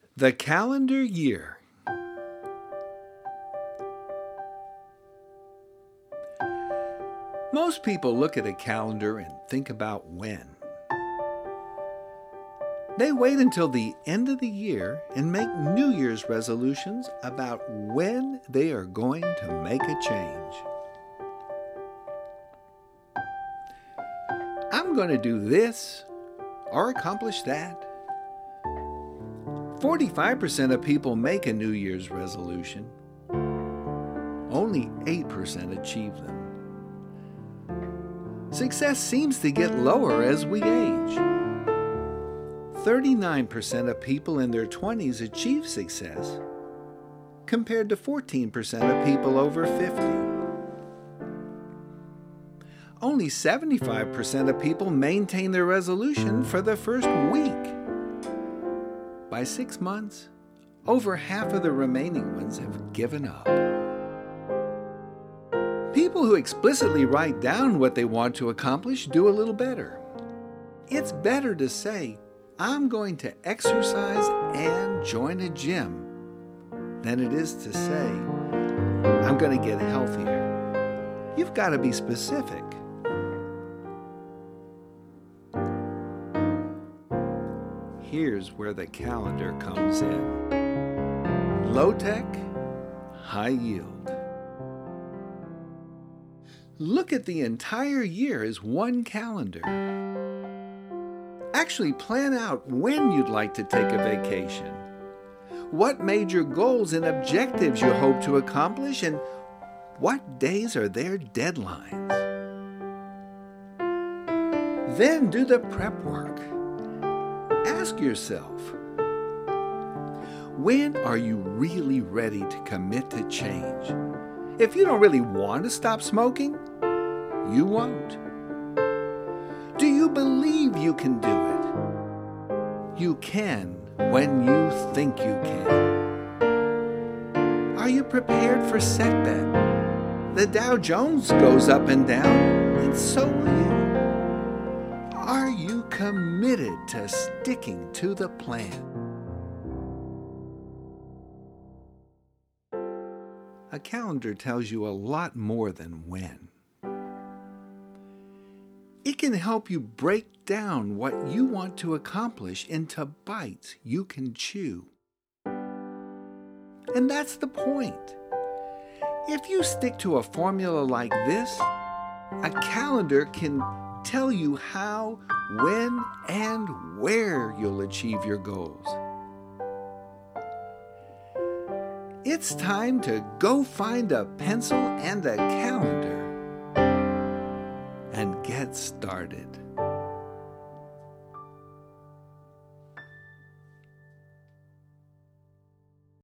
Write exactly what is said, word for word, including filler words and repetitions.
The calendar year. Most people look at a calendar and think about when. They wait until the end of the year and make New Year's resolutions about when they are going to make a change. I'm going to do this or accomplish that. forty-five percent of people make a New Year's resolution. Only eight percent achieve them. Success seems to get lower as we age. thirty-nine percent of people in their twenties achieve success, compared to fourteen percent of people over fifty. Only seventy-five percent of people maintain their resolution for the first week. By six months, over half of the remaining ones have given up. People who explicitly write down what they want to accomplish do a little better. It's better to say, I'm going to exercise and join a gym, than it is to say, I'm going to get healthier. You've got to be specific. Here's where the calendar comes in. Low tech, high yield. Look at the entire year as one calendar. Actually plan out when you'd like to take a vacation, what major goals and objectives you hope to accomplish, and what days are their deadlines. Then do the prep work. Ask yourself, when are you really ready to commit to change? If you don't really want to stop smoking, you won't. Do you believe you can do it? You can when you think you can. Are you prepared for setback? The Dow Jones goes up and down, and so will you. Are you committed to sticking to the plan? A calendar tells you a lot more than when. It can help you break down what you want to accomplish into bites you can chew. And that's the point. If you stick to a formula like this, a calendar can tell you how, when, and where you'll achieve your goals. It's time to go find a pencil and a calendar and get started.